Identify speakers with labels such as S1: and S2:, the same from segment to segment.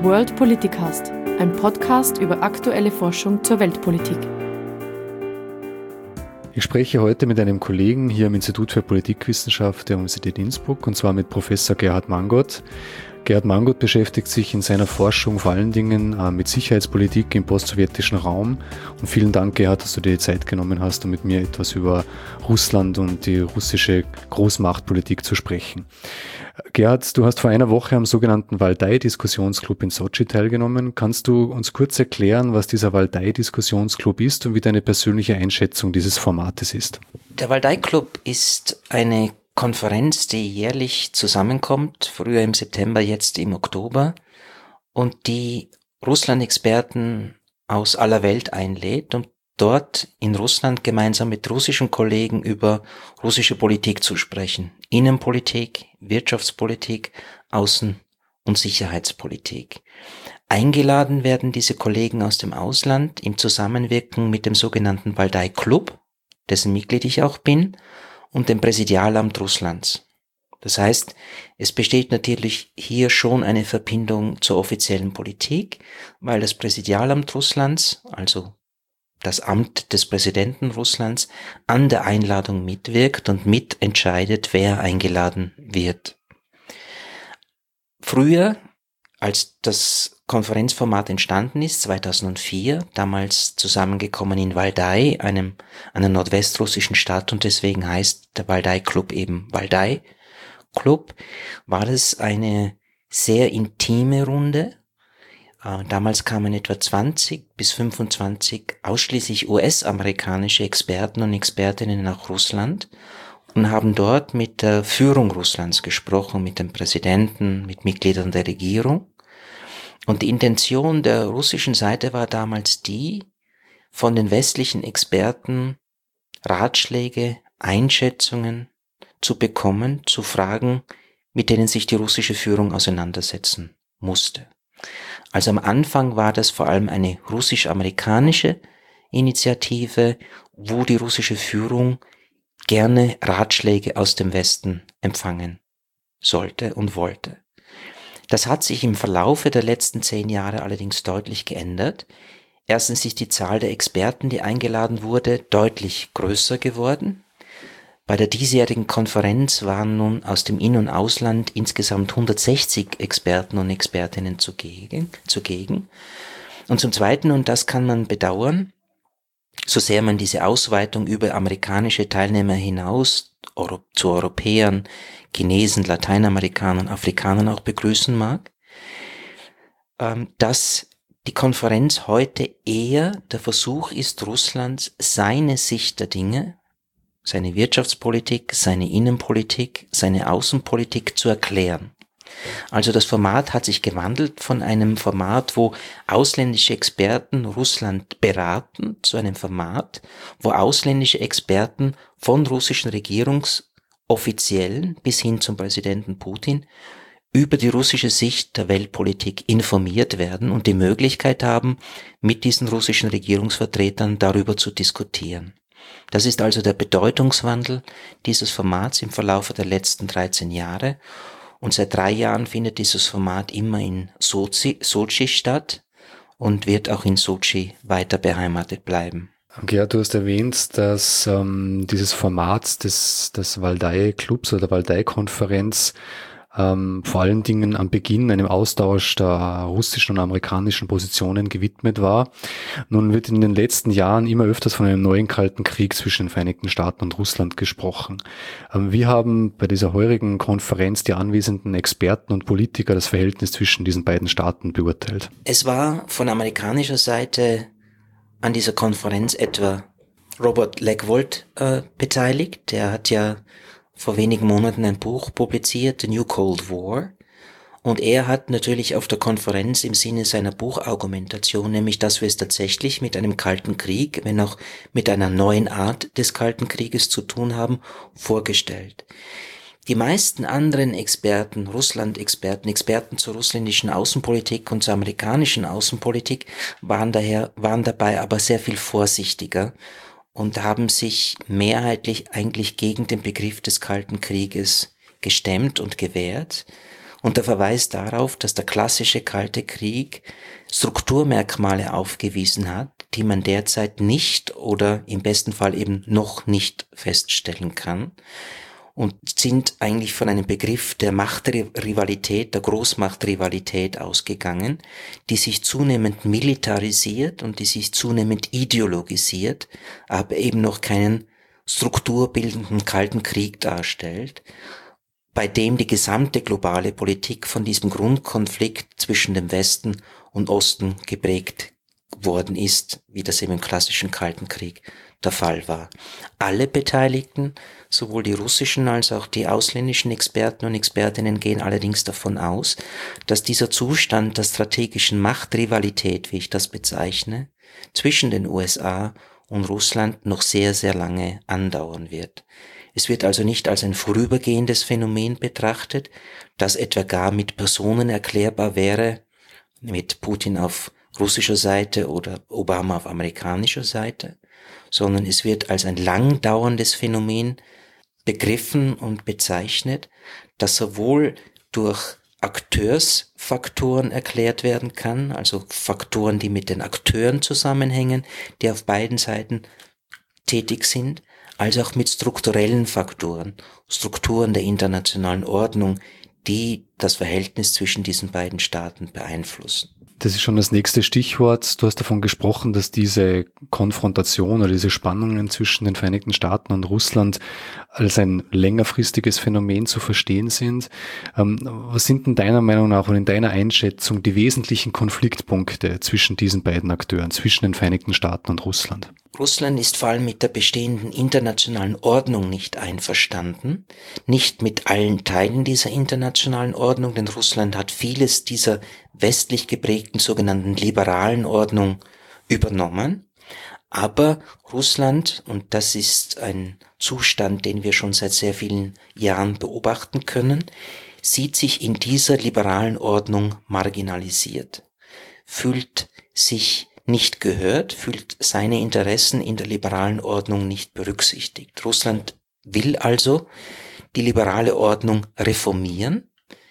S1: World Politicast, ein Podcast über aktuelle Forschung zur Weltpolitik.
S2: Ich spreche heute mit einem Kollegen hier am Institut für Politikwissenschaft der Universität Innsbruck, und zwar mit Professor Gerhard Mangot. Gerhard Mangot beschäftigt sich in seiner Forschung vor allen Dingen mit Sicherheitspolitik im postsowjetischen Raum. Und vielen Dank, Gerhard, dass du dir die Zeit genommen hast, um mit mir etwas über Russland und die russische Großmachtpolitik zu sprechen. Gerhard, du hast vor einer Woche am sogenannten Waldai-Diskussionsclub in Sotschi teilgenommen. Kannst du uns kurz erklären, was dieser Waldai-Diskussionsclub ist und wie deine persönliche Einschätzung dieses Formates ist?
S3: Der Waldai-Club ist eine Konferenz, die jährlich zusammenkommt, früher im September, jetzt im Oktober, und die Russland-Experten aus aller Welt einlädt, um dort in Russland gemeinsam mit russischen Kollegen über russische Politik zu sprechen. Innenpolitik, Wirtschaftspolitik, Außen- und Sicherheitspolitik. Eingeladen werden diese Kollegen aus dem Ausland im Zusammenwirken mit dem sogenannten Waldai-Club, dessen Mitglied ich auch bin, und dem Präsidialamt Russlands. Das heißt, es besteht natürlich hier schon eine Verbindung zur offiziellen Politik, weil das Präsidialamt Russlands, also das Amt des Präsidenten Russlands, an der Einladung mitwirkt und mitentscheidet, wer eingeladen wird. Früher, als das Konferenzformat entstanden ist, 2004, damals zusammengekommen in Waldai, einer nordwestrussischen Stadt, und deswegen heißt der Waldai-Club eben Waldai-Club, war es eine sehr intime Runde. Damals kamen etwa 20 bis 25 ausschließlich US-amerikanische Experten und Expertinnen nach Russland und haben dort mit der Führung Russlands gesprochen, mit dem Präsidenten, mit Mitgliedern der Regierung. Und die Intention der russischen Seite war damals die, von den westlichen Experten Ratschläge, Einschätzungen zu bekommen, zu Fragen, mit denen sich die russische Führung auseinandersetzen musste. Also am Anfang war das vor allem eine russisch-amerikanische Initiative, wo die russische Führung gerne Ratschläge aus dem Westen empfangen sollte und wollte. Das hat sich im Verlaufe der letzten 10 Jahre allerdings deutlich geändert. Erstens ist die Zahl der Experten, die eingeladen wurde, deutlich größer geworden. Bei der diesjährigen Konferenz waren nun aus dem In- und Ausland insgesamt 160 Experten und Expertinnen zugegen. Und zum Zweiten, und das kann man bedauern, so sehr man diese Ausweitung über amerikanische Teilnehmer hinaus zu Europäern, Chinesen, Lateinamerikanern, Afrikanern auch begrüßen mag, dass die Konferenz heute eher der Versuch ist, Russlands seine Sicht der Dinge, seine Wirtschaftspolitik, seine Innenpolitik, seine Außenpolitik zu erklären. Also das Format hat sich gewandelt von einem Format, wo ausländische Experten Russland beraten, zu einem Format, wo ausländische Experten von russischen Regierungsoffiziellen bis hin zum Präsidenten Putin über die russische Sicht der Weltpolitik informiert werden und die Möglichkeit haben, mit diesen russischen Regierungsvertretern darüber zu diskutieren. Das ist also der Bedeutungswandel dieses Formats im Verlauf der letzten 13 Jahre. Und seit 3 Jahren findet dieses Format immer in Sotschi statt und wird auch in Sotschi weiter beheimatet bleiben.
S2: Gerhard, du hast erwähnt, dass dieses Format des Waldai-Clubs oder Waldai-Konferenz vor allen Dingen am Beginn einem Austausch der russischen und amerikanischen Positionen gewidmet war. Nun wird in den letzten Jahren immer öfters von einem neuen Kalten Krieg zwischen den Vereinigten Staaten und Russland gesprochen. Wie haben bei dieser heurigen Konferenz die anwesenden Experten und Politiker das Verhältnis zwischen diesen beiden Staaten beurteilt?
S3: Es war von amerikanischer Seite an dieser Konferenz etwa Robert Legwold beteiligt. Der hat ja vor wenigen Monaten ein Buch publiziert, The New Cold War. Und er hat natürlich auf der Konferenz im Sinne seiner Buchargumentation, nämlich dass wir es tatsächlich mit einem Kalten Krieg, wenn auch mit einer neuen Art des Kalten Krieges zu tun haben, vorgestellt. Die meisten anderen Experten, Russland-Experten, Experten zur russländischen Außenpolitik und zur amerikanischen Außenpolitik waren dabei aber sehr viel vorsichtiger und haben sich mehrheitlich eigentlich gegen den Begriff des Kalten Krieges gestemmt und gewehrt. Und der Verweis darauf, dass der klassische Kalte Krieg Strukturmerkmale aufgewiesen hat, die man derzeit nicht oder im besten Fall eben noch nicht feststellen kann, und sind eigentlich von einem Begriff der Machtrivalität, der Großmachtrivalität ausgegangen, die sich zunehmend militarisiert und die sich zunehmend ideologisiert, aber eben noch keinen strukturbildenden Kalten Krieg darstellt, bei dem die gesamte globale Politik von diesem Grundkonflikt zwischen dem Westen und Osten geprägt worden ist, wie das eben im klassischen Kalten Krieg der Fall war. Alle Beteiligten, sowohl die russischen als auch die ausländischen Experten und Expertinnen, gehen allerdings davon aus, dass dieser Zustand der strategischen Machtrivalität, wie ich das bezeichne, zwischen den USA und Russland noch sehr, sehr lange andauern wird. Es wird also nicht als ein vorübergehendes Phänomen betrachtet, das etwa gar mit Personen erklärbar wäre, mit Putin auf russischer Seite oder Obama auf amerikanischer Seite, sondern es wird als ein lang dauerndes Phänomen begriffen und bezeichnet, das sowohl durch Akteursfaktoren erklärt werden kann, also Faktoren, die mit den Akteuren zusammenhängen, die auf beiden Seiten tätig sind, als auch mit strukturellen Faktoren, Strukturen der internationalen Ordnung, die das Verhältnis zwischen diesen beiden Staaten beeinflussen.
S2: Das ist schon das nächste Stichwort. Du hast davon gesprochen, dass diese Konfrontation oder diese Spannungen zwischen den Vereinigten Staaten und Russland als ein längerfristiges Phänomen zu verstehen sind. Was sind denn deiner Meinung nach und in deiner Einschätzung die wesentlichen Konfliktpunkte zwischen diesen beiden Akteuren, zwischen den Vereinigten Staaten und Russland?
S3: Russland ist vor allem mit der bestehenden internationalen Ordnung nicht einverstanden, nicht mit allen Teilen dieser internationalen Ordnung, denn Russland hat vieles dieser westlich geprägten sogenannten liberalen Ordnung übernommen. Aber Russland, und das ist ein Zustand, den wir schon seit sehr vielen Jahren beobachten können, sieht sich in dieser liberalen Ordnung marginalisiert, fühlt sich nicht gehört, fühlt seine Interessen in der liberalen Ordnung nicht berücksichtigt. Russland will also die liberale Ordnung reformieren,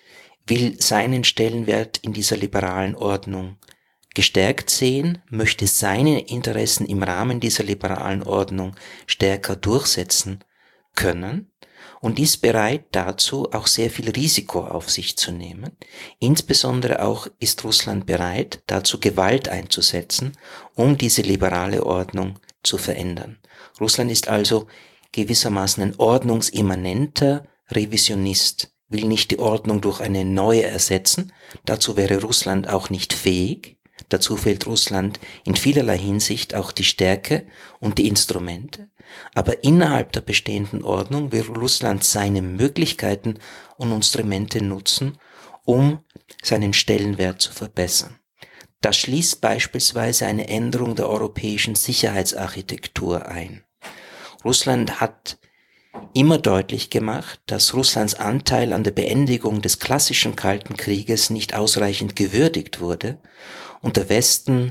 S3: will seinen Stellenwert in dieser liberalen Ordnung gestärkt sehen, möchte seine Interessen im Rahmen dieser liberalen Ordnung stärker durchsetzen können und ist bereit dazu, auch sehr viel Risiko auf sich zu nehmen. Insbesondere auch ist Russland bereit, dazu Gewalt einzusetzen, um diese liberale Ordnung zu verändern. Russland ist also gewissermaßen ein ordnungsimmanenter Revisionist, will nicht die Ordnung durch eine neue ersetzen, dazu wäre Russland auch nicht fähig. Dazu fehlt Russland in vielerlei Hinsicht auch die Stärke und die Instrumente. Aber innerhalb der bestehenden Ordnung will Russland seine Möglichkeiten und Instrumente nutzen, um seinen Stellenwert zu verbessern. Das schließt beispielsweise eine Änderung der europäischen Sicherheitsarchitektur ein. Russland hat immer deutlich gemacht, dass Russlands Anteil an der Beendigung des klassischen Kalten Krieges nicht ausreichend gewürdigt wurde und der Westen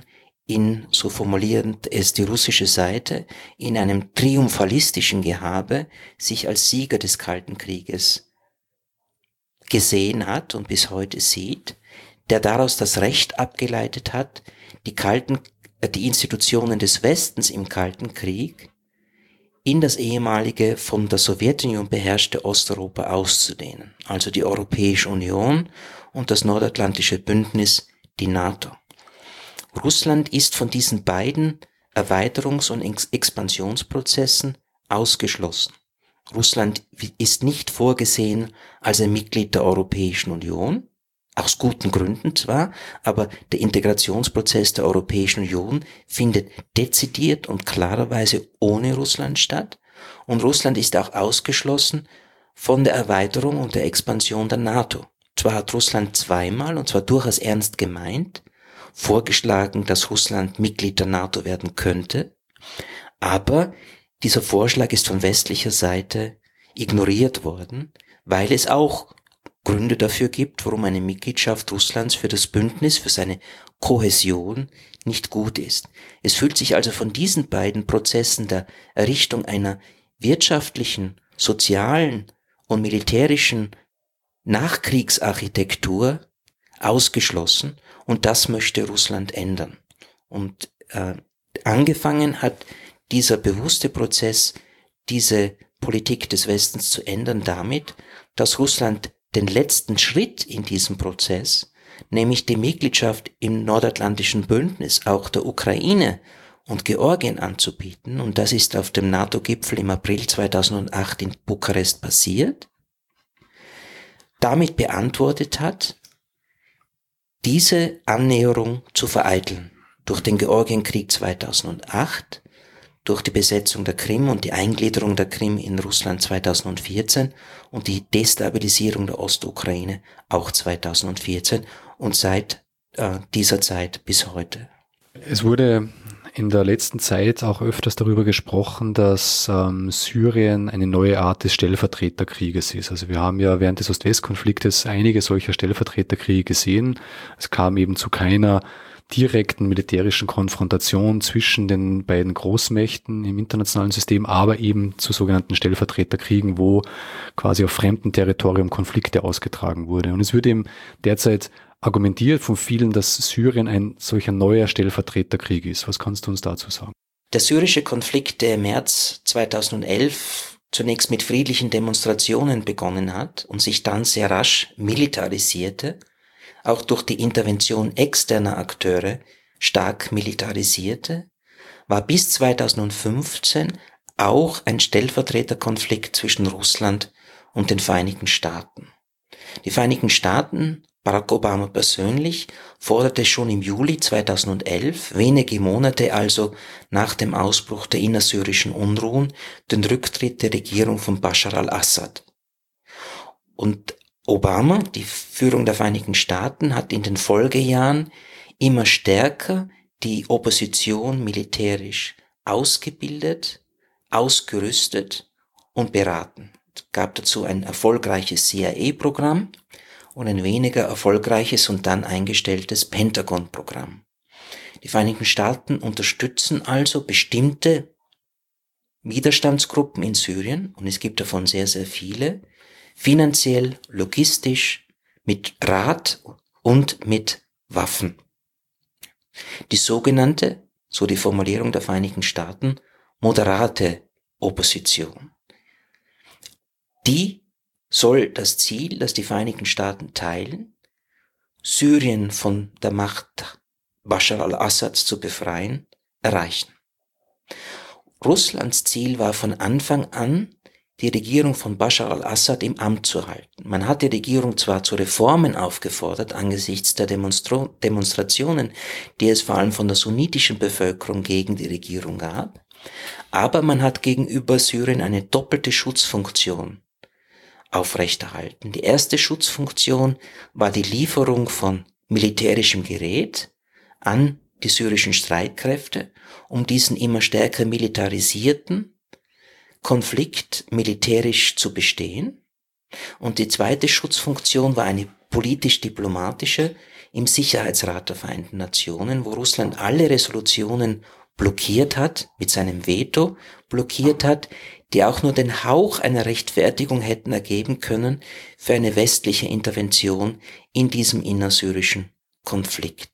S3: so formulierend es die russische Seite, in einem triumphalistischen Gehabe sich als Sieger des Kalten Krieges gesehen hat und bis heute sieht, der daraus das Recht abgeleitet hat, die Institutionen des Westens im Kalten Krieg in das ehemalige von der Sowjetunion beherrschte Osteuropa auszudehnen, also die Europäische Union und das Nordatlantische Bündnis, die NATO. Russland ist von diesen beiden Erweiterungs- und Expansionsprozessen ausgeschlossen. Russland ist nicht vorgesehen als ein Mitglied der Europäischen Union, aus guten Gründen zwar, aber der Integrationsprozess der Europäischen Union findet dezidiert und klarerweise ohne Russland statt und Russland ist auch ausgeschlossen von der Erweiterung und der Expansion der NATO. Zwar hat Russland zweimal, und zwar durchaus ernst gemeint, vorgeschlagen, dass Russland Mitglied der NATO werden könnte, aber dieser Vorschlag ist von westlicher Seite ignoriert worden, weil es auch Gründe dafür gibt, warum eine Mitgliedschaft Russlands für das Bündnis, für seine Kohäsion nicht gut ist. Es fühlt sich also von diesen beiden Prozessen der Errichtung einer wirtschaftlichen, sozialen und militärischen Nachkriegsarchitektur ausgeschlossen und das möchte Russland ändern. Und angefangen hat dieser bewusste Prozess, diese Politik des Westens zu ändern damit, dass Russland den letzten Schritt in diesem Prozess, nämlich die Mitgliedschaft im Nordatlantischen Bündnis, auch der Ukraine und Georgien anzubieten, und das ist auf dem NATO-Gipfel im April 2008 in Bukarest passiert, damit beantwortet hat, diese Annäherung zu vereiteln. Durch den Georgienkrieg 2008, durch die Besetzung der Krim und die Eingliederung der Krim in Russland 2014 und die Destabilisierung der Ostukraine auch 2014 und seit dieser Zeit bis heute.
S2: Es wurde in der letzten Zeit auch öfters darüber gesprochen, dass Syrien eine neue Art des Stellvertreterkrieges ist. Also wir haben ja während des Ost-West-Konfliktes einige solcher Stellvertreterkriege gesehen. Es kam eben zu keiner direkten militärischen Konfrontation zwischen den beiden Großmächten im internationalen System, aber eben zu sogenannten Stellvertreterkriegen, wo quasi auf fremdem Territorium Konflikte ausgetragen wurde. Und es wird eben derzeit argumentiert von vielen, dass Syrien ein solcher neuer Stellvertreterkrieg ist. Was kannst du uns dazu sagen?
S3: Der syrische Konflikt, der im März 2011 zunächst mit friedlichen Demonstrationen begonnen hat und sich dann sehr rasch militarisierte, auch durch die Intervention externer Akteure stark militarisierte, war bis 2015 auch ein Stellvertreterkonflikt zwischen Russland und den Vereinigten Staaten. Die Vereinigten Staaten, Barack Obama persönlich, forderte schon im Juli 2011, wenige Monate also nach dem Ausbruch der innersyrischen Unruhen, den Rücktritt der Regierung von Bashar al-Assad. Und Obama, die Führung der Vereinigten Staaten, hat in den Folgejahren immer stärker die Opposition militärisch ausgebildet, ausgerüstet und beraten. Es gab dazu ein erfolgreiches CIA-Programm und ein weniger erfolgreiches und dann eingestelltes Pentagon-Programm. Die Vereinigten Staaten unterstützen also bestimmte Widerstandsgruppen in Syrien, und es gibt davon sehr, sehr viele, finanziell, logistisch, mit Rat und mit Waffen. Die sogenannte, so die Formulierung der Vereinigten Staaten, moderate Opposition. Die soll das Ziel, das die Vereinigten Staaten teilen, Syrien von der Macht Bashar al-Assads zu befreien, erreichen. Russlands Ziel war von Anfang an, die Regierung von Bashar al-Assad im Amt zu halten. Man hat die Regierung zwar zu Reformen aufgefordert angesichts der Demonstrationen, die es vor allem von der sunnitischen Bevölkerung gegen die Regierung gab, aber man hat gegenüber Syrien eine doppelte Schutzfunktion aufrechterhalten. Die erste Schutzfunktion war die Lieferung von militärischem Gerät an die syrischen Streitkräfte, um diesen immer stärker militarisierten Konflikt militärisch zu bestehen. Und die zweite Schutzfunktion war eine politisch-diplomatische im Sicherheitsrat der Vereinten Nationen, wo Russland alle Resolutionen blockiert hat, mit seinem Veto blockiert hat, die auch nur den Hauch einer Rechtfertigung hätten ergeben können für eine westliche Intervention in diesem innersyrischen Konflikt.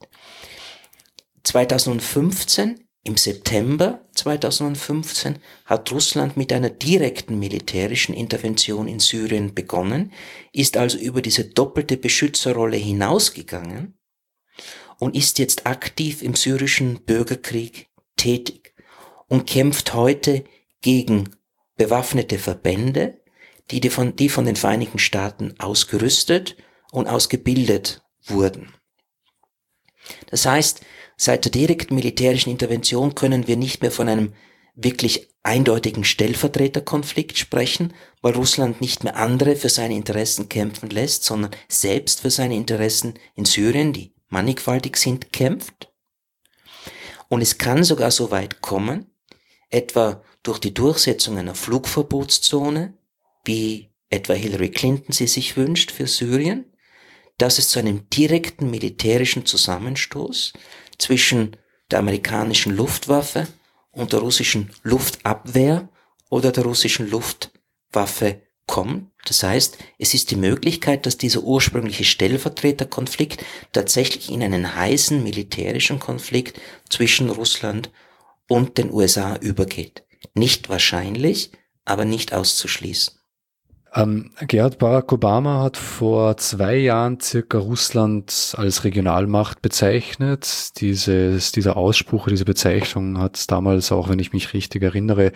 S3: 2015, im September 2015, hat Russland mit einer direkten militärischen Intervention in Syrien begonnen, ist also über diese doppelte Beschützerrolle hinausgegangen und ist jetzt aktiv im syrischen Bürgerkrieg tätig und kämpft heute gegen bewaffnete Verbände, die von den Vereinigten Staaten ausgerüstet und ausgebildet wurden. Das heißt, seit der direkten militärischen Intervention können wir nicht mehr von einem wirklich eindeutigen Stellvertreterkonflikt sprechen, weil Russland nicht mehr andere für seine Interessen kämpfen lässt, sondern selbst für seine Interessen in Syrien, die mannigfaltig sind, kämpft. Und es kann sogar so weit kommen, etwa durch die Durchsetzung einer Flugverbotszone, wie etwa Hillary Clinton sie sich wünscht für Syrien, dass es zu einem direkten militärischen Zusammenstoß zwischen der amerikanischen Luftwaffe und der russischen Luftabwehr oder der russischen Luftwaffe kommt, Das heißt, es ist die Möglichkeit, dass dieser ursprüngliche Stellvertreterkonflikt tatsächlich in einen heißen militärischen Konflikt zwischen Russland und den USA übergeht. Nicht wahrscheinlich, aber nicht auszuschließen.
S2: Gerhard, Barack Obama hat vor 2 Jahren circa Russland als Regionalmacht bezeichnet. Dieser Ausspruch, diese Bezeichnung hat damals auch, wenn ich mich richtig erinnere,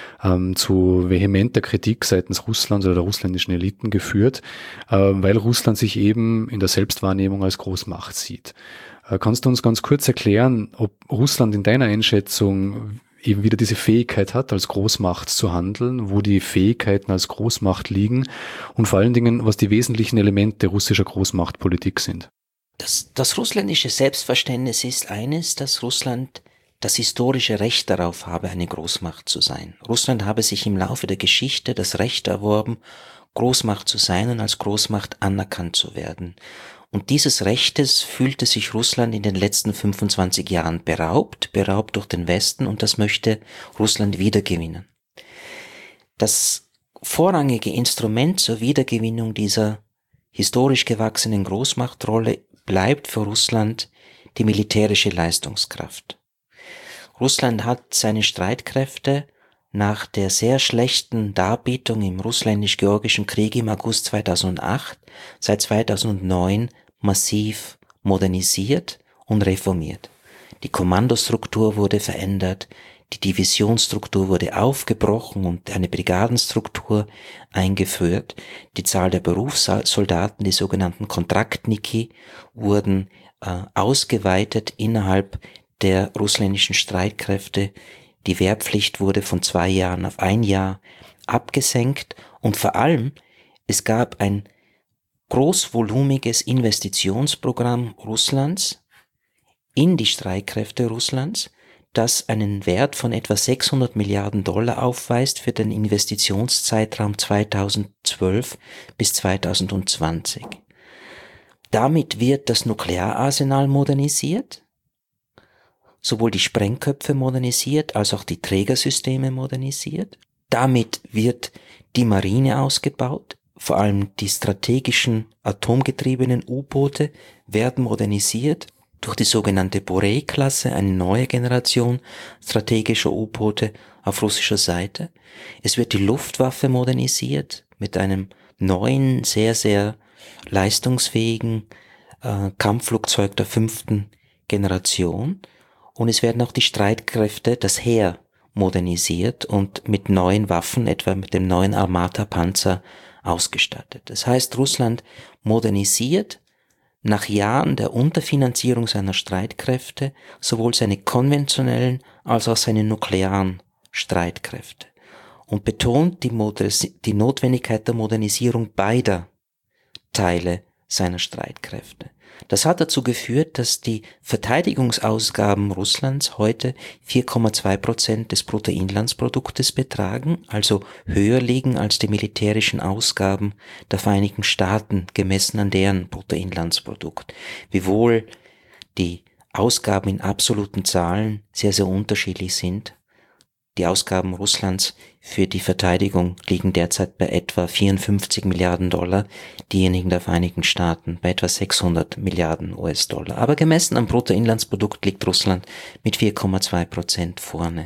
S2: zu vehementer Kritik seitens Russlands oder der russländischen Eliten geführt, weil Russland sich eben in der Selbstwahrnehmung als Großmacht sieht. Kannst du uns ganz kurz erklären, ob Russland in deiner Einschätzung eben wieder diese Fähigkeit hat, als Großmacht zu handeln, wo die Fähigkeiten als Großmacht liegen und vor allen Dingen, was die wesentlichen Elemente russischer Großmachtpolitik sind?
S3: Das russländische Selbstverständnis ist eines, dass Russland das historische Recht darauf habe, eine Großmacht zu sein. Russland habe sich im Laufe der Geschichte das Recht erworben, Großmacht zu sein und als Großmacht anerkannt zu werden. Und dieses Rechtes fühlte sich Russland in den letzten 25 Jahren beraubt durch den Westen, und das möchte Russland wiedergewinnen. Das vorrangige Instrument zur Wiedergewinnung dieser historisch gewachsenen Großmachtrolle bleibt für Russland die militärische Leistungskraft. Russland hat seine Streitkräfte nach der sehr schlechten Darbietung im russlänisch-georgischen Krieg im August 2008 seit 2009 massiv modernisiert und reformiert. Die Kommandostruktur wurde verändert, die Divisionsstruktur wurde aufgebrochen und eine Brigadenstruktur eingeführt. Die Zahl der Berufssoldaten, die sogenannten Kontraktniki, wurden ausgeweitet innerhalb der russländischen Streitkräfte. Die Wehrpflicht wurde von 2 Jahren auf 1 Jahr abgesenkt, und vor allem, es gab ein großvolumiges Investitionsprogramm Russlands in die Streitkräfte Russlands, das einen Wert von etwa 600 Milliarden Dollar aufweist für den Investitionszeitraum 2012 bis 2020. Damit wird das Nukleararsenal modernisiert, sowohl die Sprengköpfe modernisiert, als auch die Trägersysteme modernisiert. Damit wird die Marine ausgebaut. Vor allem die strategischen atomgetriebenen U-Boote werden modernisiert durch die sogenannte Borei-Klasse, eine neue Generation strategischer U-Boote auf russischer Seite. Es wird die Luftwaffe modernisiert mit einem neuen, sehr, sehr leistungsfähigen Kampfflugzeug der 5. Generation. Und es werden auch die Streitkräfte, das Heer, modernisiert und mit neuen Waffen, etwa mit dem neuen Armata-Panzer, ausgestattet. Das heißt, Russland modernisiert nach Jahren der Unterfinanzierung seiner Streitkräfte sowohl seine konventionellen als auch seine nuklearen Streitkräfte und betont die Notwendigkeit der Modernisierung beider Teile seiner Streitkräfte. Das hat dazu geführt, dass die Verteidigungsausgaben Russlands heute 4,2% des Bruttoinlandsproduktes betragen, also höher liegen als die militärischen Ausgaben der Vereinigten Staaten, gemessen an deren Bruttoinlandsprodukt. Wiewohl die Ausgaben in absoluten Zahlen sehr, sehr unterschiedlich sind. Die Ausgaben Russlands für die Verteidigung liegen derzeit bei etwa 54 Milliarden Dollar, diejenigen der Vereinigten Staaten bei etwa 600 Milliarden US-Dollar. Aber gemessen am Bruttoinlandsprodukt liegt Russland mit 4,2% vorne.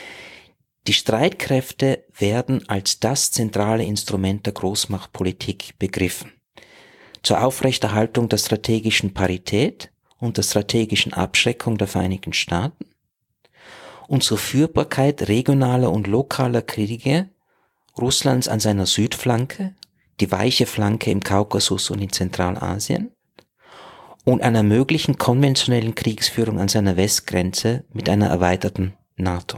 S3: Die Streitkräfte werden als das zentrale Instrument der Großmachtpolitik begriffen. Zur Aufrechterhaltung der strategischen Parität und der strategischen Abschreckung der Vereinigten Staaten und zur Führbarkeit regionaler und lokaler Kriege Russlands an seiner Südflanke, die weiche Flanke im Kaukasus und in Zentralasien, und einer möglichen konventionellen Kriegsführung an seiner Westgrenze mit einer erweiterten NATO.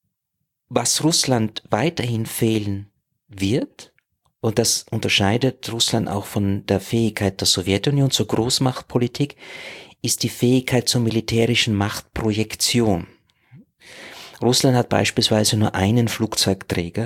S3: Was Russland weiterhin fehlen wird, und das unterscheidet Russland auch von der Fähigkeit der Sowjetunion zur Großmachtpolitik, ist die Fähigkeit zur militärischen Machtprojektion. Russland hat beispielsweise nur einen Flugzeugträger,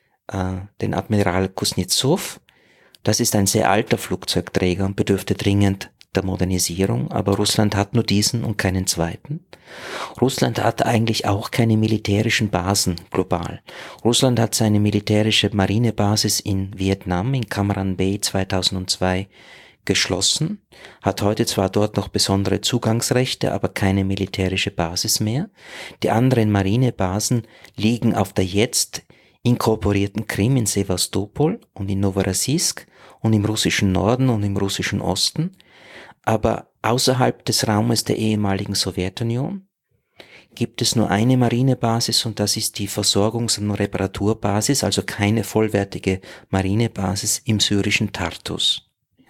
S3: den Admiral Kuznetsov. Das ist ein sehr alter Flugzeugträger und bedürfte dringend der Modernisierung, aber Russland hat nur diesen und keinen zweiten. Russland hat eigentlich auch keine militärischen Basen global. Russland hat seine militärische Marinebasis in Vietnam, in Cam Ranh Bay 2002 geschlossen, hat heute zwar dort noch besondere Zugangsrechte, aber keine militärische Basis mehr. Die anderen Marinebasen liegen auf der jetzt inkorporierten Krim in Sevastopol und in Novorossiysk und im russischen Norden und im russischen Osten, aber außerhalb des Raumes der ehemaligen Sowjetunion gibt es nur eine Marinebasis und das ist die Versorgungs- und Reparaturbasis, also keine vollwertige Marinebasis im syrischen Tartus.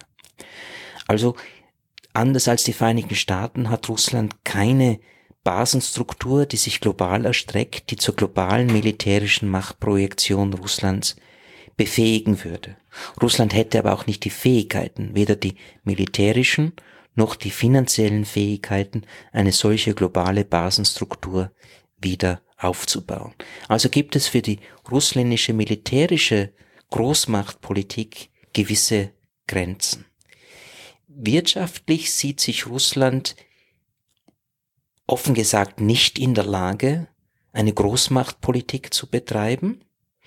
S3: Also anders als die Vereinigten Staaten hat Russland keine Basenstruktur, die sich global erstreckt, die zur globalen militärischen Machtprojektion Russlands befähigen würde. Russland hätte aber auch nicht die Fähigkeiten, weder die militärischen noch die finanziellen Fähigkeiten, eine solche globale Basenstruktur wieder aufzubauen. Also gibt es für die russländische militärische Großmachtpolitik gewisse Grenzen. Wirtschaftlich sieht sich Russland offen gesagt nicht in der Lage, eine Großmachtpolitik zu betreiben,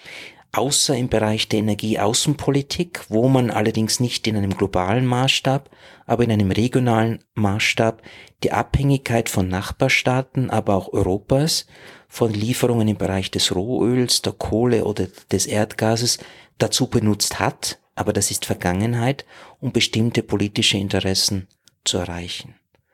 S3: außer im Bereich der Energieaußenpolitik, wo man allerdings nicht in einem globalen Maßstab, aber in einem regionalen Maßstab die Abhängigkeit von Nachbarstaaten, aber auch Europas von Lieferungen im Bereich des Rohöls, der Kohle oder des Erdgases dazu benutzt hat, aber das ist Vergangenheit, um bestimmte politische Interessen zu erreichen.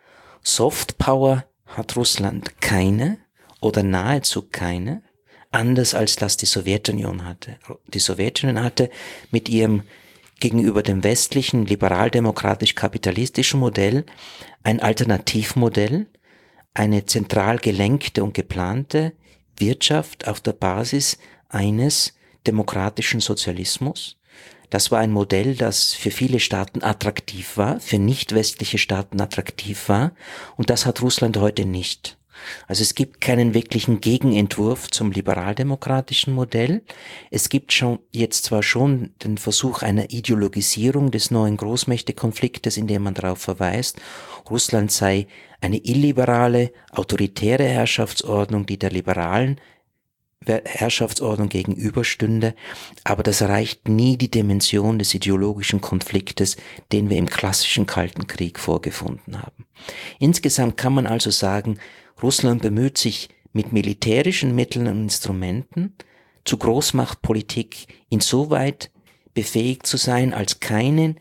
S3: Softpower hat Russland keine oder nahezu keine, anders als das die Sowjetunion hatte. Die Sowjetunion hatte mit ihrem gegenüber dem westlichen liberal-demokratisch-kapitalistischen Modell ein Alternativmodell, eine zentral gelenkte und geplante Wirtschaft auf der Basis eines demokratischen Sozialismus. Das war ein Modell, das für viele Staaten attraktiv war, für nicht westliche Staaten attraktiv war, und das hat Russland heute nicht. Also es gibt keinen wirklichen Gegenentwurf zum liberaldemokratischen Modell. Es gibt schon jetzt zwar schon den Versuch einer Ideologisierung des neuen Großmächtekonfliktes, indem man darauf verweist, Russland sei eine illiberale, autoritäre Herrschaftsordnung, die der liberalen Herrschaftsordnung gegenüberstünde, aber das erreicht nie die Dimension des ideologischen Konfliktes, den wir im klassischen Kalten Krieg vorgefunden haben. Insgesamt kann man also sagen, Russland bemüht sich mit militärischen Mitteln und Instrumenten zu Großmachtpolitik insoweit befähigt zu sein, als keine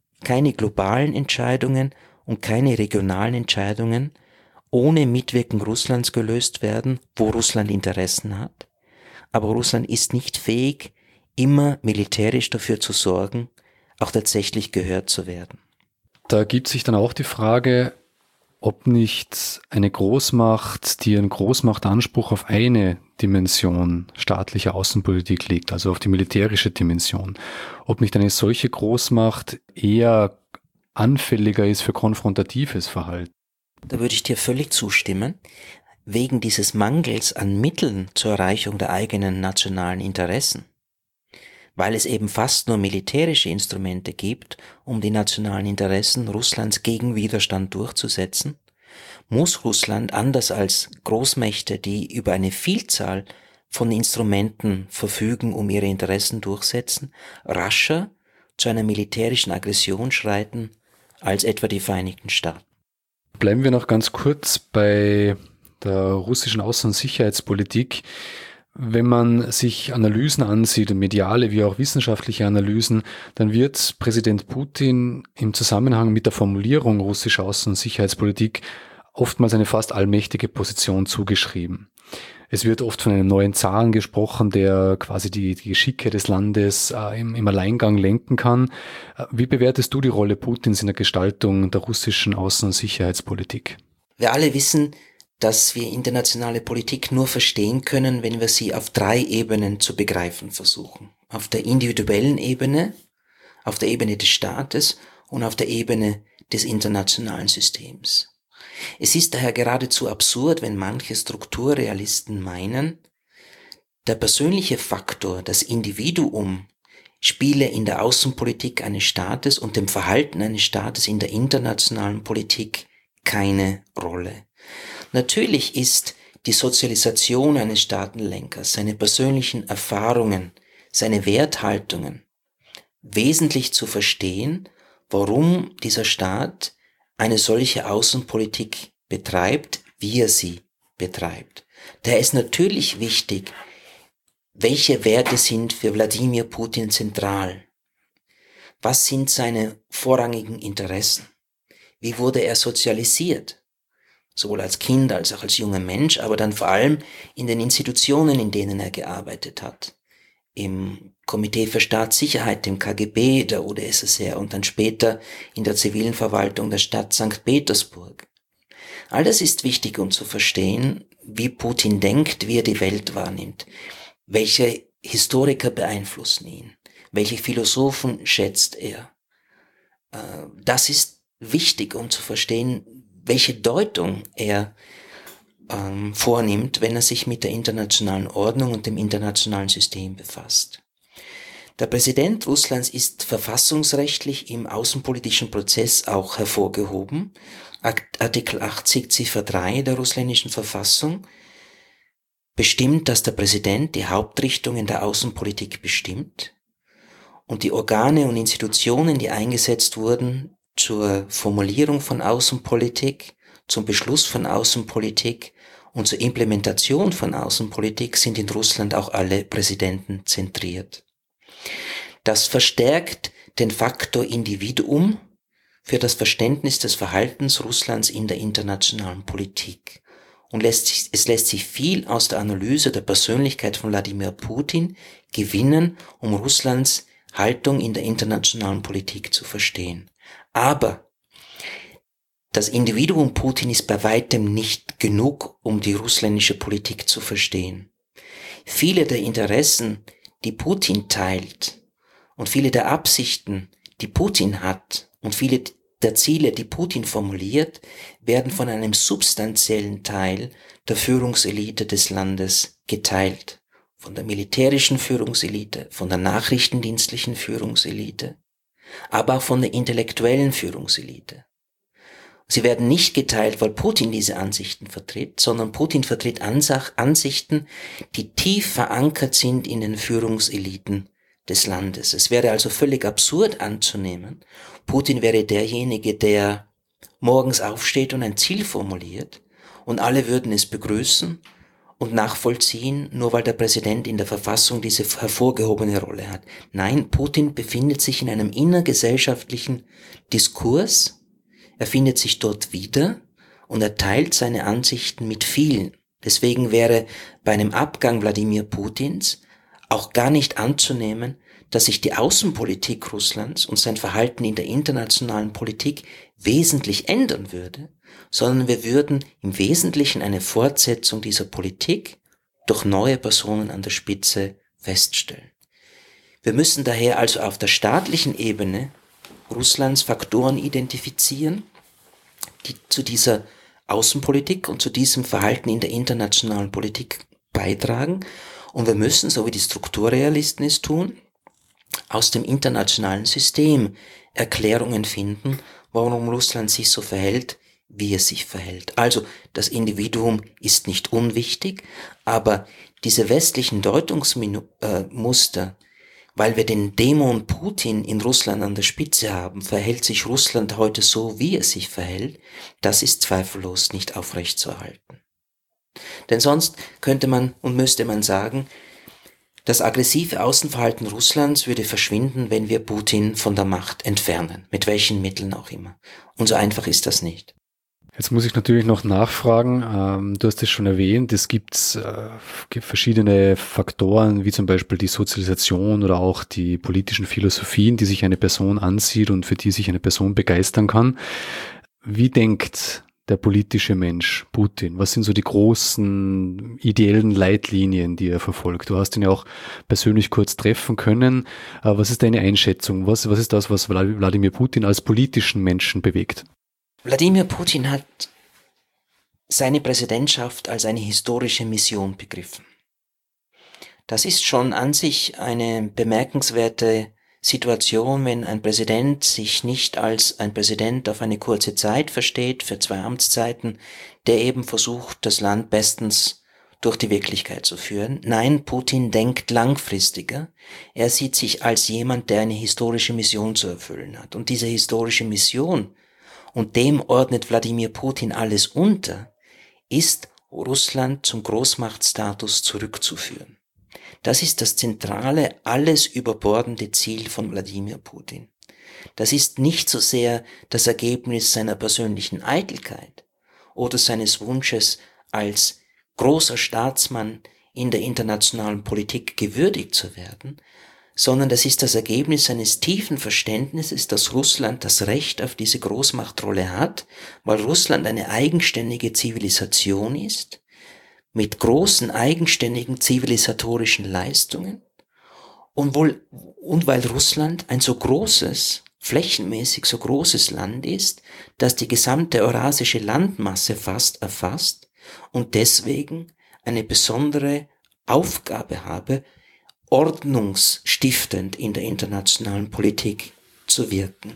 S3: globalen Entscheidungen und keine regionalen Entscheidungen ohne Mitwirkung Russlands gelöst werden, wo Russland Interessen hat. Aber Russland ist nicht fähig, immer militärisch dafür zu sorgen, auch tatsächlich gehört zu werden.
S2: Da ergibt sich dann auch die Frage, ob nicht eine Großmacht, die einen Großmachtanspruch auf eine Dimension staatlicher Außenpolitik legt, also auf die militärische Dimension, ob nicht eine solche Großmacht eher anfälliger ist für konfrontatives Verhalten.
S3: Da würde ich dir völlig zustimmen. Wegen dieses Mangels an Mitteln zur Erreichung der eigenen nationalen Interessen, weil es eben fast nur militärische Instrumente gibt, um die nationalen Interessen Russlands gegen Widerstand durchzusetzen, muss Russland, anders als Großmächte, die über eine Vielzahl von Instrumenten verfügen, um ihre Interessen durchsetzen, rascher zu einer militärischen Aggression schreiten als etwa die Vereinigten Staaten.
S2: Bleiben wir noch ganz kurz bei der russischen Außen- und Sicherheitspolitik. Wenn man sich Analysen ansieht, mediale wie auch wissenschaftliche Analysen, dann wird Präsident Putin im Zusammenhang mit der Formulierung russischer Außen- und Sicherheitspolitik oftmals eine fast allmächtige Position zugeschrieben. Es wird oft von einem neuen Zaren gesprochen, der quasi die Geschicke des Landes im Alleingang lenken kann. Wie bewertest du die Rolle Putins in der Gestaltung der russischen Außen- und Sicherheitspolitik?
S3: Wir alle wissen, dass wir internationale Politik nur verstehen können, wenn wir sie auf 3 Ebenen zu begreifen versuchen. Auf der individuellen Ebene, auf der Ebene des Staates und auf der Ebene des internationalen Systems. Es ist daher geradezu absurd, wenn manche Strukturrealisten meinen, der persönliche Faktor, das Individuum, spiele in der Außenpolitik eines Staates und dem Verhalten eines Staates in der internationalen Politik keine Rolle. Natürlich ist die Sozialisation eines Staatenlenkers, seine persönlichen Erfahrungen, seine Werthaltungen wesentlich zu verstehen, warum dieser Staat eine solche Außenpolitik betreibt, wie er sie betreibt. Daher ist natürlich wichtig, welche Werte sind für Wladimir Putin zentral? Was sind seine vorrangigen Interessen? Wie wurde er sozialisiert? Sowohl als Kind als auch als junger Mensch, aber dann vor allem in den Institutionen, in denen er gearbeitet hat. Im Komitee für Staatssicherheit, dem KGB der UdSSR und dann später in der zivilen Verwaltung der Stadt St. Petersburg. All das ist wichtig, um zu verstehen, wie Putin denkt, wie er die Welt wahrnimmt. Welche Historiker beeinflussen ihn? Welche Philosophen schätzt er? Das ist wichtig, um zu verstehen, welche Deutung er vornimmt, wenn er sich mit der internationalen Ordnung und dem internationalen System befasst. Der Präsident Russlands ist verfassungsrechtlich im außenpolitischen Prozess auch hervorgehoben. Artikel 80 Ziffer 3 der russländischen Verfassung bestimmt, dass der Präsident die Hauptrichtungen der Außenpolitik bestimmt und die Organe und Institutionen, die eingesetzt wurden zur Formulierung von Außenpolitik, zum Beschluss von Außenpolitik und zur Implementation von Außenpolitik, sind in Russland auch alle Präsidenten zentriert. Das verstärkt den Faktor Individuum für das Verständnis des Verhaltens Russlands in der internationalen Politik. Und es lässt sich viel aus der Analyse der Persönlichkeit von Wladimir Putin gewinnen, um Russlands Haltung in der internationalen Politik zu verstehen. Aber das Individuum Putin ist bei weitem nicht genug, um die russländische Politik zu verstehen. Viele der Interessen, die Putin teilt, und viele der Absichten, die Putin hat, und viele der Ziele, die Putin formuliert, werden von einem substanziellen Teil der Führungselite des Landes geteilt. Von der militärischen Führungselite, von der nachrichtendienstlichen Führungselite, aber auch von der intellektuellen Führungselite. Sie werden nicht geteilt, weil Putin diese Ansichten vertritt, sondern Putin vertritt Ansichten, die tief verankert sind in den Führungseliten des Landes. Es wäre also völlig absurd anzunehmen, Putin wäre derjenige, der morgens aufsteht und ein Ziel formuliert und alle würden es begrüßen und nachvollziehen, nur weil der Präsident in der Verfassung diese hervorgehobene Rolle hat. Nein, Putin befindet sich in einem innergesellschaftlichen Diskurs, er findet sich dort wieder und er teilt seine Ansichten mit vielen. Deswegen wäre bei einem Abgang Wladimir Putins auch gar nicht anzunehmen, dass sich die Außenpolitik Russlands und sein Verhalten in der internationalen Politik wesentlich ändern würde, sondern wir würden im Wesentlichen eine Fortsetzung dieser Politik durch neue Personen an der Spitze feststellen. Wir müssen daher also auf der staatlichen Ebene Russlands Faktoren identifizieren, die zu dieser Außenpolitik und zu diesem Verhalten in der internationalen Politik beitragen. Und wir müssen, so wie die Strukturrealisten es tun, aus dem internationalen System Erklärungen finden, warum Russland sich so verhält, wie es sich verhält. Also das Individuum ist nicht unwichtig, aber diese westlichen Deutungsmuster, weil wir den Dämon Putin in Russland an der Spitze haben, verhält sich Russland heute so, wie es sich verhält, das ist zweifellos nicht aufrechtzuerhalten. Denn sonst könnte man und müsste man sagen, das aggressive Außenverhalten Russlands würde verschwinden, wenn wir Putin von der Macht entfernen, mit welchen Mitteln auch immer. Und so einfach ist das nicht.
S2: Jetzt muss ich natürlich noch nachfragen, du hast es schon erwähnt, es gibt verschiedene Faktoren, wie zum Beispiel die Sozialisation oder auch die politischen Philosophien, die sich eine Person ansieht und für die sich eine Person begeistern kann. Wie denkt der politische Mensch Putin? Was sind so die großen ideellen Leitlinien, die er verfolgt? Du hast ihn ja auch persönlich kurz treffen können. Was ist deine Einschätzung? Was ist das, was Wladimir Putin als politischen Menschen bewegt?
S3: Wladimir Putin hat seine Präsidentschaft als eine historische Mission begriffen. Das ist schon an sich eine bemerkenswerte Situation, wenn ein Präsident sich nicht als ein Präsident auf eine kurze Zeit versteht, für 2 Amtszeiten, der eben versucht, das Land bestens durch die Wirklichkeit zu führen. Nein, Putin denkt langfristiger. Er sieht sich als jemand, der eine historische Mission zu erfüllen hat. Und diese historische Mission, und dem ordnet Wladimir Putin alles unter, ist, Russland zum Großmachtstatus zurückzuführen. Das ist das zentrale, alles überbordende Ziel von Wladimir Putin. Das ist nicht so sehr das Ergebnis seiner persönlichen Eitelkeit oder seines Wunsches, als großer Staatsmann in der internationalen Politik gewürdigt zu werden, sondern das ist das Ergebnis eines tiefen Verständnisses, dass Russland das Recht auf diese Großmachtrolle hat, weil Russland eine eigenständige Zivilisation ist, mit großen eigenständigen zivilisatorischen Leistungen und weil Russland ein so großes, flächenmäßig so großes Land ist, das die gesamte eurasische Landmasse fast erfasst und deswegen eine besondere Aufgabe habe, ordnungsstiftend in der internationalen Politik zu wirken.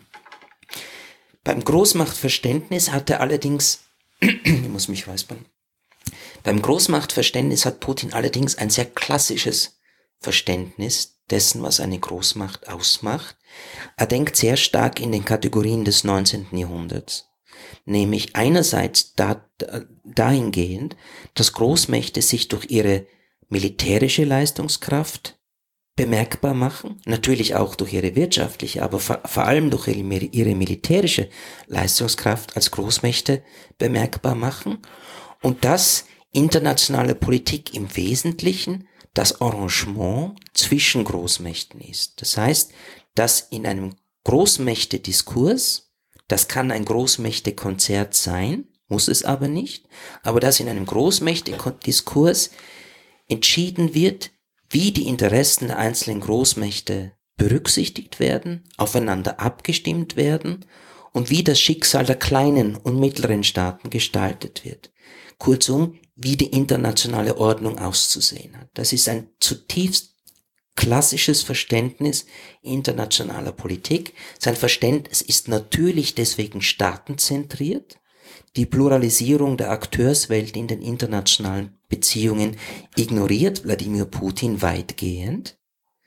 S3: Beim Großmachtverständnis hatte allerdings, ich muss mich räuspern, beim Großmachtverständnis hat Putin allerdings ein sehr klassisches Verständnis dessen, was eine Großmacht ausmacht. Er denkt sehr stark in den Kategorien des 19. Jahrhunderts. Nämlich einerseits dahingehend, dass Großmächte sich durch ihre militärische Leistungskraft bemerkbar machen, natürlich auch durch ihre wirtschaftliche, aber vor allem durch ihre militärische Leistungskraft als Großmächte bemerkbar machen und dass internationale Politik im Wesentlichen das Arrangement zwischen Großmächten ist. Das heißt, dass in einem Großmächte-Diskurs, das kann ein Großmächte-Konzert sein, muss es aber nicht, aber dass in einem Großmächte-Diskurs entschieden wird, wie die Interessen der einzelnen Großmächte berücksichtigt werden, aufeinander abgestimmt werden und wie das Schicksal der kleinen und mittleren Staaten gestaltet wird. Kurzum, wie die internationale Ordnung auszusehen hat. Das ist ein zutiefst klassisches Verständnis internationaler Politik. Sein Verständnis ist natürlich deswegen staatenzentriert. Die Pluralisierung der Akteurswelt in den internationalen Beziehungen ignoriert Wladimir Putin weitgehend.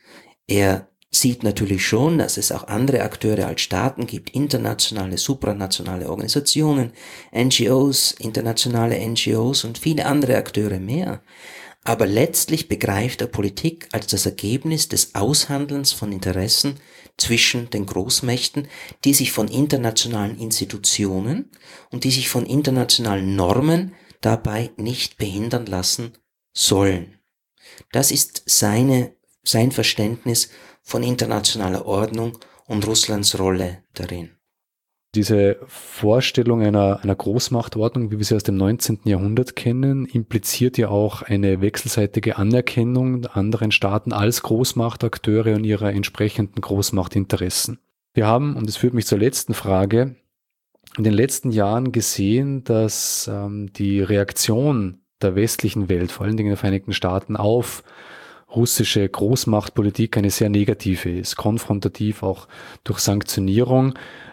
S3: Er sieht natürlich schon, dass es auch andere Akteure als Staaten gibt, internationale, supranationale Organisationen, NGOs, internationale NGOs und viele andere Akteure mehr. Aber letztlich begreift er Politik als das Ergebnis des Aushandelns von Interessen zwischen den Großmächten, die sich von internationalen Institutionen und die sich von internationalen Normen dabei nicht behindern lassen sollen. Das ist sein Verständnis von internationaler Ordnung und Russlands Rolle darin.
S2: Diese Vorstellung einer Großmachtordnung, wie wir sie aus dem 19. Jahrhundert kennen, impliziert ja auch eine wechselseitige Anerkennung der anderen Staaten als Großmachtakteure und ihrer entsprechenden Großmachtinteressen. Wir haben, und das führt mich zur letzten Frage, in den letzten Jahren gesehen, dass die Reaktion der westlichen Welt, vor allen Dingen der Vereinigten Staaten, auf russische Großmachtpolitik eine sehr negative ist, konfrontativ auch durch Sanktionierung.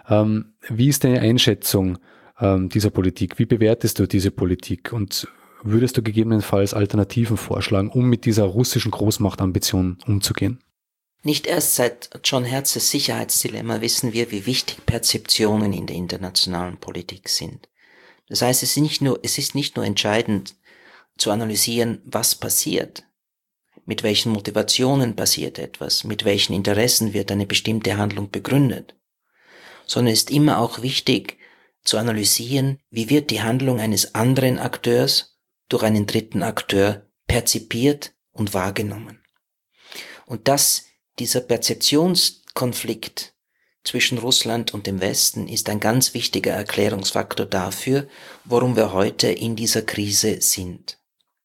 S2: Wie ist deine Einschätzung dieser Politik? Wie bewertest du diese Politik? Und würdest du gegebenenfalls Alternativen vorschlagen, um mit dieser russischen Großmachtambition umzugehen?
S3: Nicht erst seit John Herzls Sicherheitsdilemma wissen wir, wie wichtig Perzeptionen in der internationalen Politik sind. Das heißt, es ist nicht nur entscheidend zu analysieren, was passiert, mit welchen Motivationen passiert etwas, mit welchen Interessen wird eine bestimmte Handlung begründet, sondern es ist immer auch wichtig zu analysieren, wie wird die Handlung eines anderen Akteurs durch einen dritten Akteur perzipiert und wahrgenommen. Und dass dieser Perzeptionskonflikt zwischen Russland und dem Westen ist ein ganz wichtiger Erklärungsfaktor dafür, warum wir heute in dieser Krise sind.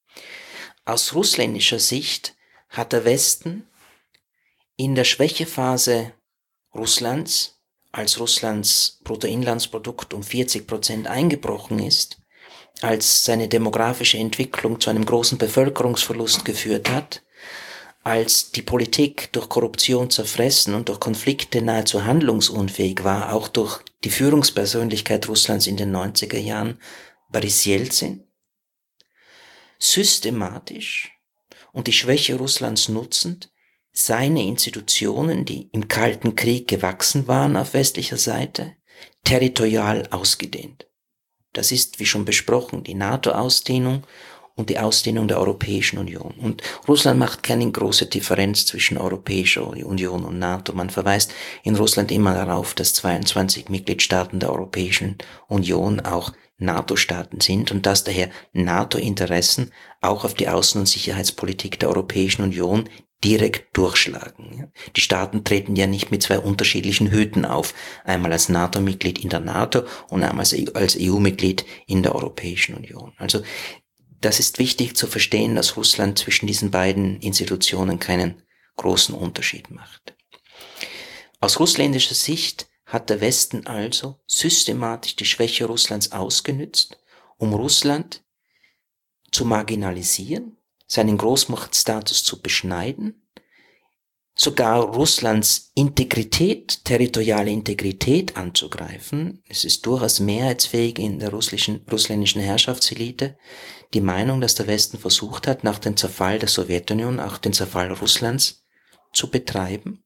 S3: Aus russländischer Sicht hat der Westen in der Schwächephase Russlands, als Russlands Bruttoinlandsprodukt um 40% eingebrochen ist, als seine demografische Entwicklung zu einem großen Bevölkerungsverlust geführt hat, als die Politik durch Korruption zerfressen und durch Konflikte nahezu handlungsunfähig war, auch durch die Führungspersönlichkeit Russlands in den 90er Jahren, Boris Jelzin, systematisch und die Schwäche Russlands nutzend, seine Institutionen, die im Kalten Krieg gewachsen waren auf westlicher Seite, territorial ausgedehnt. Das ist, wie schon besprochen, die NATO-Ausdehnung und die Ausdehnung der Europäischen Union. Und Russland macht keine große Differenz zwischen Europäischer Union und NATO. Man verweist in Russland immer darauf, dass 22 Mitgliedstaaten der Europäischen Union auch NATO-Staaten sind und dass daher NATO-Interessen auch auf die Außen- und Sicherheitspolitik der Europäischen Union direkt durchschlagen. Die Staaten treten ja nicht mit zwei unterschiedlichen Hüten auf, einmal als NATO-Mitglied in der NATO und einmal als EU-Mitglied in der Europäischen Union. Also das ist wichtig zu verstehen, dass Russland zwischen diesen beiden Institutionen keinen großen Unterschied macht. Aus russländischer Sicht hat der Westen also systematisch die Schwäche Russlands ausgenützt, um Russland zu marginalisieren, seinen Großmachtstatus zu beschneiden, sogar Russlands Integrität, territoriale Integrität anzugreifen. Es ist durchaus mehrheitsfähig in der russländischen Herrschaftselite die Meinung, dass der Westen versucht hat, nach dem Zerfall der Sowjetunion auch den Zerfall Russlands zu betreiben.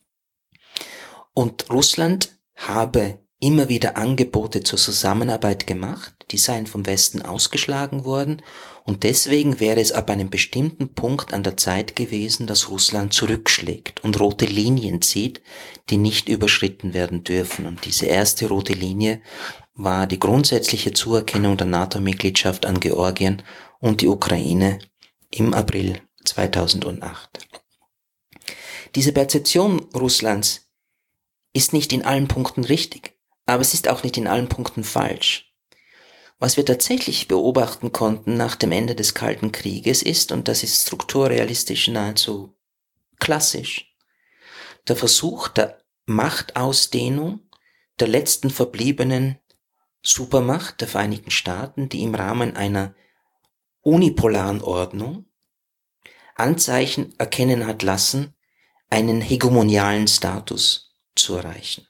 S3: Und Russland habe immer wieder Angebote zur Zusammenarbeit gemacht, die seien vom Westen ausgeschlagen worden, und deswegen wäre es ab einem bestimmten Punkt an der Zeit gewesen, dass Russland zurückschlägt und rote Linien zieht, die nicht überschritten werden dürfen. Und diese erste rote Linie war die grundsätzliche Zuerkennung der NATO-Mitgliedschaft an Georgien und die Ukraine im April 2008. Diese Perzeption Russlands ist nicht in allen Punkten richtig, aber es ist auch nicht in allen Punkten falsch. Was wir tatsächlich beobachten konnten nach dem Ende des Kalten Krieges ist, und das ist strukturrealistisch nahezu klassisch, der Versuch der Machtausdehnung der letzten verbliebenen Supermacht der Vereinigten Staaten, die im Rahmen einer unipolaren Ordnung Anzeichen erkennen hat lassen, einen hegemonialen Status zu erreichen.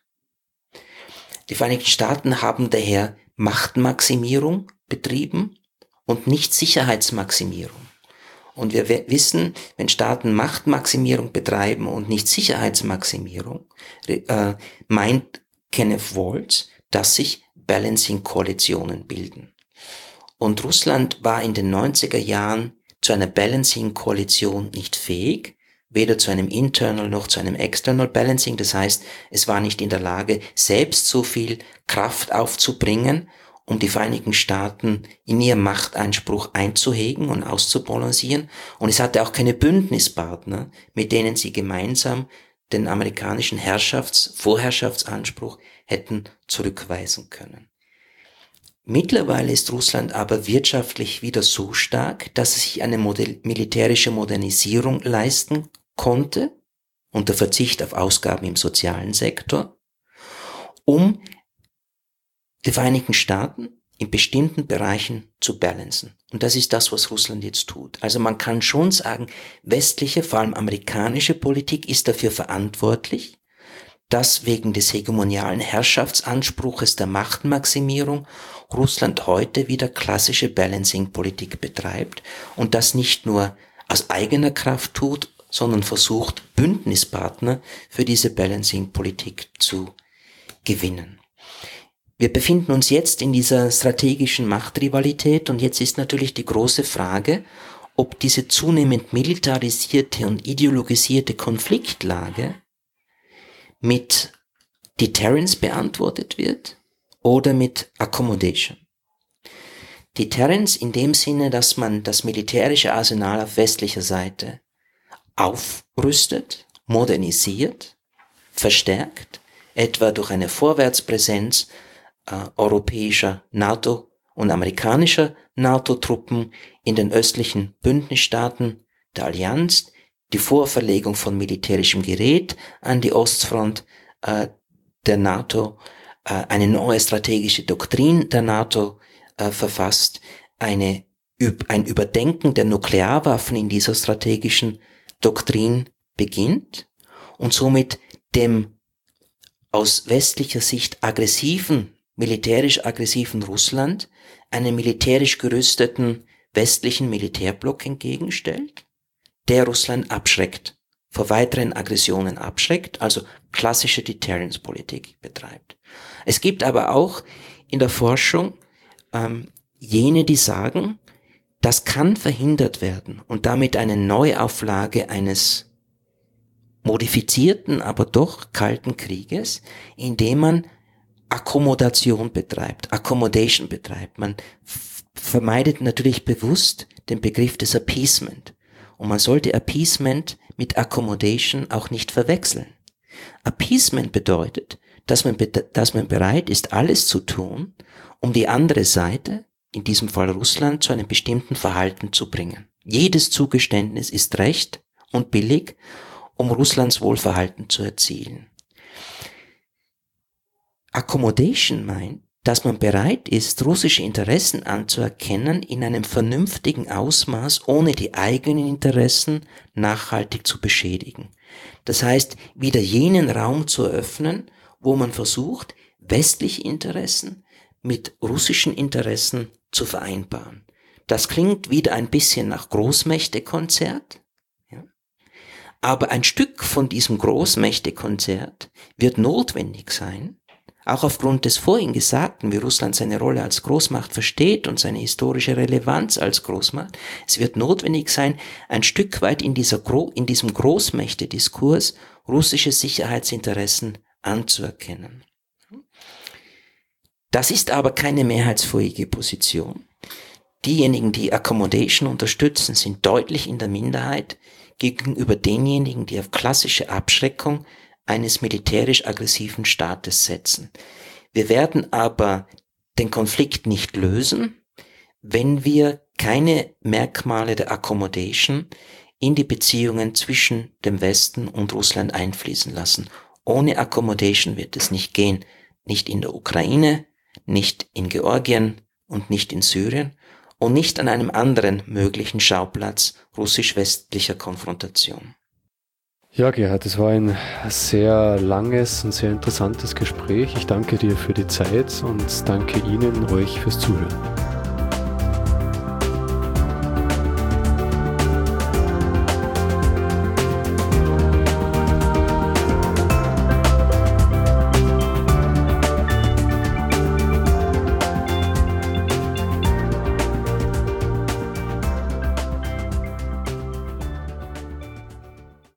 S3: Die Vereinigten Staaten haben daher Machtmaximierung betrieben und nicht Sicherheitsmaximierung. Und wir wissen, wenn Staaten Machtmaximierung betreiben und nicht Sicherheitsmaximierung, meint Kenneth Waltz, dass sich Balancing-Koalitionen bilden. Und Russland war in den 90er Jahren zu einer Balancing-Koalition nicht fähig, weder zu einem Internal noch zu einem External Balancing. Das heißt, es war nicht in der Lage, selbst so viel Kraft aufzubringen, um die Vereinigten Staaten in ihrem Machteinspruch einzuhegen und auszubalancieren. Und es hatte auch keine Bündnispartner, mit denen sie gemeinsam den amerikanischen Vorherrschaftsanspruch hätten zurückweisen können. Mittlerweile ist Russland aber wirtschaftlich wieder so stark, dass es sich eine militärische Modernisierung leisten konnte, unter Verzicht auf Ausgaben im sozialen Sektor, um die Vereinigten Staaten in bestimmten Bereichen zu balancen. Und das ist das, was Russland jetzt tut. Also man kann schon sagen, westliche, vor allem amerikanische Politik ist dafür verantwortlich, dass wegen des hegemonialen Herrschaftsanspruches der Machtmaximierung Russland heute wieder klassische Balancing-Politik betreibt und das nicht nur aus eigener Kraft tut, sondern versucht, Bündnispartner für diese Balancing-Politik zu gewinnen. Wir befinden uns jetzt in dieser strategischen Machtrivalität und jetzt ist natürlich die große Frage, ob diese zunehmend militarisierte und ideologisierte Konfliktlage mit Deterrence beantwortet wird oder mit Accommodation. Deterrence in dem Sinne, dass man das militärische Arsenal auf westlicher Seite aufrüstet, modernisiert, verstärkt, etwa durch eine Vorwärtspräsenz europäischer NATO und amerikanischer NATO-Truppen in den östlichen Bündnisstaaten der Allianz, die Vorverlegung von militärischem Gerät an die Ostfront der NATO, eine neue strategische Doktrin der NATO verfasst, ein Überdenken der Nuklearwaffen in dieser strategischen Doktrin beginnt und somit dem aus westlicher Sicht militärisch aggressiven Russland einen militärisch gerüsteten westlichen Militärblock entgegenstellt, der Russland abschreckt, vor weiteren Aggressionen abschreckt, also klassische Deterrence-Politik betreibt. Es gibt aber auch in der Forschung jene, die sagen, das kann verhindert werden und damit eine Neuauflage eines modifizierten, aber doch kalten Krieges, indem man Accommodation betreibt. Man vermeidet natürlich bewusst den Begriff des Appeasement. Und man sollte Appeasement mit Accommodation auch nicht verwechseln. Appeasement bedeutet, dass man bereit ist, alles zu tun, um die andere Seite, in diesem Fall Russland, zu einem bestimmten Verhalten zu bringen. Jedes Zugeständnis ist recht und billig, um Russlands Wohlverhalten zu erzielen. Accommodation meint, dass man bereit ist, russische Interessen anzuerkennen in einem vernünftigen Ausmaß, ohne die eigenen Interessen nachhaltig zu beschädigen. Das heißt, wieder jenen Raum zu eröffnen, wo man versucht, westliche Interessen mit russischen Interessen zu vereinbaren. Das klingt wieder ein bisschen nach Großmächtekonzert. Aber ein Stück von diesem Großmächtekonzert wird notwendig sein, auch aufgrund des vorhin Gesagten, wie Russland seine Rolle als Großmacht versteht und seine historische Relevanz als Großmacht. Es wird notwendig sein, ein Stück weit in diesem Großmächtediskurs russische Sicherheitsinteressen anzuerkennen. Das ist aber keine mehrheitsfähige Position. Diejenigen, die Accommodation unterstützen, sind deutlich in der Minderheit gegenüber denjenigen, die auf klassische Abschreckung eines militärisch aggressiven Staates setzen. Wir werden aber den Konflikt nicht lösen, wenn wir keine Merkmale der Accommodation in die Beziehungen zwischen dem Westen und Russland einfließen lassen. Ohne Accommodation wird es nicht gehen. Nicht in der Ukraine, nicht in Georgien und nicht in Syrien und nicht an einem anderen möglichen Schauplatz russisch-westlicher Konfrontation.
S2: Ja, Gerhard, es war ein sehr langes und sehr interessantes Gespräch. Ich danke dir für die Zeit und danke Ihnen, euch fürs Zuhören.